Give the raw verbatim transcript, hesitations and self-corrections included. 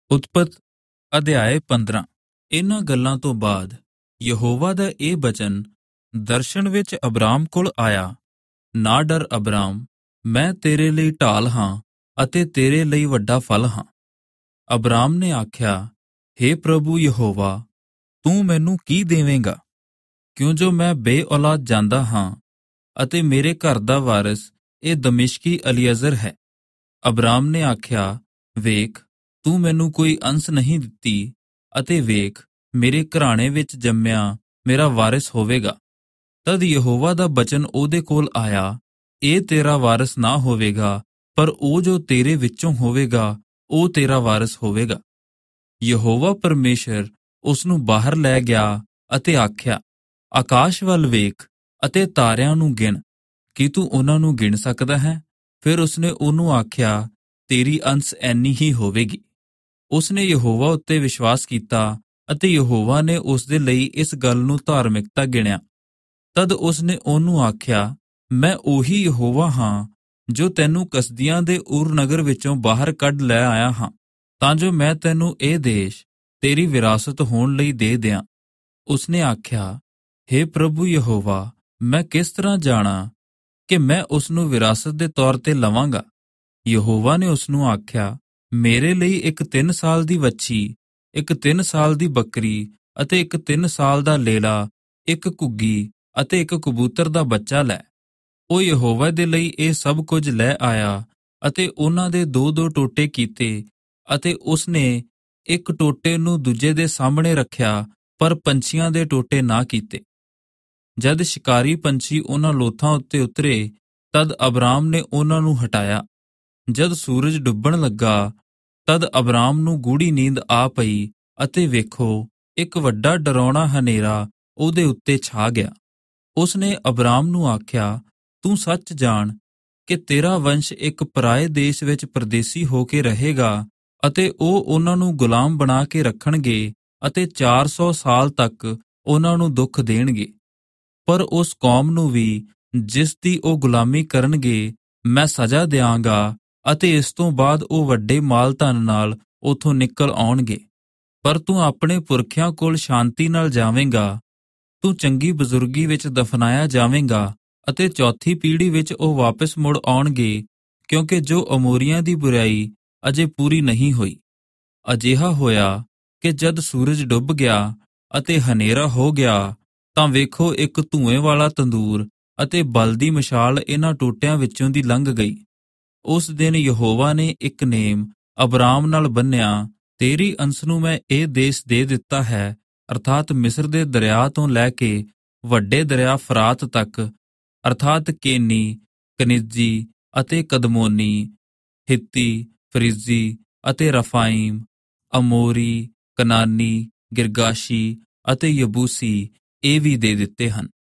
ਉਤਪਤ ਅਧਿਆਇ ਪੰਦਰਾਂ। ਇਹਨਾਂ ਗੱਲਾਂ ਤੋਂ ਬਾਅਦ ਯਹੋਵਾ ਦਾ ਇਹ ਬਚਨ ਦਰਸ਼ਨ ਵਿੱਚ ਅਬਰਾਮ ਕੋਲ ਆਇਆ। ਨਾ ਡਰ ਅਬਰਾਮ, ਮੈਂ ਤੇਰੇ ਲਈ ਢਾਲ ਹਾਂ ਅਤੇ ਤੇਰੇ ਲਈ ਵੱਡਾ ਫਲ ਹਾਂ। ਅਬਰਾਮ ਨੇ ਆਖਿਆ, ਹੇ ਪ੍ਰਭੂ ਯਹੋਵਾ, ਤੂੰ ਮੈਨੂੰ ਕੀ ਦੇਵੇਂਗਾ, ਕਿਉਂ ਜੋ ਮੈਂ ਬੇ-ਔਲਾਦ ਜਾਂਦਾ ਹਾਂ ਅਤੇ ਮੇਰੇ ਘਰ ਦਾ ਵਾਰਿਸ ਇਹ ਦਮਿਸ਼ਕੀ ਅਲੀਅਜ਼ਰ ਹੈ। ਅਬਰਾਮ ਨੇ ਆਖਿਆ, ਵੇਖ, ਤੂੰ ਮੈਨੂੰ ਕੋਈ ਅੰਸ ਨਹੀਂ ਦਿੱਤੀ ਅਤੇ ਵੇਖ, ਮੇਰੇ ਘਰਾਣੇ ਵਿੱਚ ਜੰਮਿਆ ਮੇਰਾ ਵਾਰਿਸ ਹੋਵੇਗਾ। ਤਦ ਯਹੋਵਾ ਦਾ ਬਚਨ ਉਹਦੇ ਕੋਲ ਆਇਆ, ਇਹ ਤੇਰਾ ਵਾਰਿਸ ਨਾ ਹੋਵੇਗਾ, ਪਰ ਉਹ ਜੋ ਤੇਰੇ ਵਿੱਚੋਂ ਹੋਵੇਗਾ ਉਹ ਤੇਰਾ ਵਾਰਿਸ ਹੋਵੇਗਾ। ਯਹੋਵਾ ਪਰਮੇਸ਼ਰ ਉਸ ਨੂੰ ਬਾਹਰ ਲੈ ਗਿਆ ਅਤੇ ਆਖਿਆ, ਆਕਾਸ਼ ਵੱਲ ਵੇਖ ਅਤੇ ਤਾਰਿਆਂ ਨੂੰ ਗਿਣ, ਕੀ ਤੂੰ ਉਹਨਾਂ ਨੂੰ ਗਿਣ ਸਕਦਾ ਹੈ? ਫਿਰ ਉਸਨੇ ਉਹਨੂੰ ਆਖਿਆ, ਤੇਰੀ ਅੰਸ ਐਨੀ ਹੀ ਹੋਵੇਗੀ। ਉਸਨੇ ਯਹੋਵਾ ਉੱਤੇ ਵਿਸ਼ਵਾਸ ਕੀਤਾ ਅਤੇ ਯਹੋਵਾ ਨੇ ਉਸਦੇ ਲਈ ਇਸ ਗੱਲ ਨੂੰ ਧਾਰਮਿਕਤਾ ਗਿਣਿਆ। ਤਦ ਉਸਨੇ ਉਹਨੂੰ ਆਖਿਆ, ਮੈਂ ਉਹੀ ਯਹੋਵਾ ਹਾਂ ਜੋ ਤੈਨੂੰ ਕਸਦੀਆਂ ਦੇ ਉਰ ਨਗਰ ਵਿੱਚੋਂ ਬਾਹਰ ਕੱਢ ਲੈ ਆਇਆ ਹਾਂ, ਤਾਂ ਜੋ ਮੈਂ ਤੈਨੂੰ ਇਹ ਦੇਸ਼ ਤੇਰੀ ਵਿਰਾਸਤ ਹੋਣ ਲਈ ਦੇ ਦਿਆਂ। ਉਸਨੇ ਆਖਿਆ, ਹੇ ਪ੍ਰਭੂ ਯਹੋਵਾ, ਮੈਂ ਕਿਸ ਤਰ੍ਹਾਂ ਜਾਣਾ ਕਿ ਮੈਂ ਉਸ ਨੂੰ ਵਿਰਾਸਤ ਦੇ ਤੌਰ ਤੇ ਲਵਾਂਗਾ? ਯਹੋਵਾ ਨੇ ਉਸਨੂੰ ਆਖਿਆ, ਮੇਰੇ ਲਈ ਇੱਕ ਤਿੰਨ ਸਾਲ ਦੀ ਵੱਛੀ, ਇੱਕ ਤਿੰਨ ਸਾਲ ਦੀ ਬੱਕਰੀ ਅਤੇ ਇੱਕ ਤਿੰਨ ਸਾਲ ਦਾ ਲੇਲਾ, ਇੱਕ ਘੁੱਗੀ ਅਤੇ ਇੱਕ ਕਬੂਤਰ ਦਾ ਬੱਚਾ ਲੈ। ਉਹ ਯਹੋਵਾ ਦੇ ਲਈ ਇਹ ਸਭ ਕੁਝ ਲੈ ਆਇਆ ਅਤੇ ਉਹਨਾਂ ਦੇ ਦੋ ਦੋ ਟੋਟੇ ਕੀਤੇ ਅਤੇ ਉਸਨੇ ਇੱਕ ਟੋਟੇ ਨੂੰ ਦੂਜੇ ਦੇ ਸਾਹਮਣੇ ਰੱਖਿਆ, ਪਰ ਪੰਛੀਆਂ ਦੇ ਟੋਟੇ ਨਾ ਕੀਤੇ। ਜਦ ਸ਼ਿਕਾਰੀ ਪੰਛੀ ਉਹਨਾਂ ਲੋਥਾਂ ਉੱਤੇ ਉਤਰੇ, ਤਦ ਅਬਰਾਮ ਨੇ ਉਹਨਾਂ ਨੂੰ ਹਟਾਇਆ। ਜਦ ਸੂਰਜ ਡੁੱਬਣ ਲੱਗਾ, ਤਦ ਅਬਰਾਮ ਨੂੰ ਗੂੜੀ ਨੀਂਦ ਆ ਪਈ ਅਤੇ ਵੇਖੋ, ਇੱਕ ਵੱਡਾ ਡਰਾਉਣਾ ਹਨੇਰਾ ਉਹਦੇ ਉੱਤੇ ਛਾ ਗਿਆ। ਉਸਨੇ ਅਬਰਾਮ ਨੂੰ ਆਖਿਆ, ਤੂੰ ਸੱਚ ਜਾਣ ਕਿ ਤੇਰਾ ਵੰਸ਼ ਇੱਕ ਪਰਾਏ ਦੇਸ਼ ਵਿੱਚ ਪਰਦੇਸੀ ਹੋ ਕੇ ਰਹੇਗਾ ਅਤੇ ਉਹ ਉਹਨਾਂ ਨੂੰ ਗੁਲਾਮ ਬਣਾ ਕੇ ਰੱਖਣਗੇ ਅਤੇ ਚਾਰ ਸੌ ਸਾਲ ਤੱਕ ਉਹਨਾਂ ਨੂੰ ਦੁੱਖ ਦੇਣਗੇ। ਪਰ ਉਸ ਕੌਮ ਨੂੰ ਵੀ ਜਿਸ ਦੀ ਉਹ ਗੁਲਾਮੀ ਕਰਨਗੇ ਮੈਂ ਸਜ਼ਾ ਦਿਆਂਗਾ ਅਤੇ ਇਸ ਤੋਂ ਬਾਅਦ ਉਹ ਵੱਡੇ ਮਾਲ ਧਨ ਨਾਲ ਉਥੋਂ ਨਿਕਲ ਆਉਣਗੇ। ਪਰ ਤੂੰ ਆਪਣੇ ਪੁਰਖਿਆਂ ਕੋਲ ਸ਼ਾਂਤੀ ਨਾਲ ਜਾਵੇਂਗਾ, ਤੂੰ ਚੰਗੀ ਬਜ਼ੁਰਗੀ ਵਿੱਚ ਦਫਨਾਇਆ ਜਾਵੇਂਗਾ ਅਤੇ ਚੌਥੀ ਪੀੜ੍ਹੀ ਵਿੱਚ ਉਹ ਵਾਪਸ ਮੁੜ ਆਉਣਗੇ, ਕਿਉਂਕਿ ਜੋ ਅਮੋਰੀਆਂ ਦੀ ਬੁਰਾਈ ਅਜੇ ਪੂਰੀ ਨਹੀਂ ਹੋਈ। ਅਜਿਹਾ ਹੋਇਆ ਕਿ ਜਦ ਸੂਰਜ ਡੁੱਬ ਗਿਆ ਅਤੇ ਹਨੇਰਾ ਹੋ ਗਿਆ, ਤਾਂ ਵੇਖੋ, ਇੱਕ ਧੂਏ ਵਾਲਾ ਤੰਦੂਰ ਅਤੇ ਬਲਦੀ ਮਸ਼ਾਲ ਇਹਨਾਂ ਟੋਟਿਆਂ ਵਿੱਚੋਂ ਦੀ ਲੰਘ ਗਈ। ਉਸ ਦਿਨ ਯਹੋਵਾ ਨੇ ਇੱਕ ਨੇਮ ਅਬਰਾਮ ਨਾਲ ਬੰਨਿਆ, ਤੇਰੀ ਅੰਸ ਨੂੰ ਮੈਂ ਇਹ ਦੇਸ਼ ਦੇ ਦਿੱਤਾ ਹੈ, ਅਰਥਾਤ ਮਿਸਰ ਦੇ ਦਰਿਆ ਤੋਂ ਲੈ ਕੇ ਵੱਡੇ ਦਰਿਆ ਫਰਾਤ ਤੱਕ, ਅਰਥਾਤ ਕੇਨੀ, ਕਨਿਜ਼ੀ ਅਤੇ ਕਦਮੋਨੀ, ਹਿੱਤੀ, ਫਰਿਜ਼ੀ ਅਤੇ ਰਫਾਈਮ, ਅਮੋਰੀ, ਕਨਾਨੀ, ਗਿਰਗਾਸ਼ੀ ਅਤੇ ਯਬੂਸੀ, ਇਹ ਵੀ ਦੇ ਦਿੱਤੇ ਹਨ।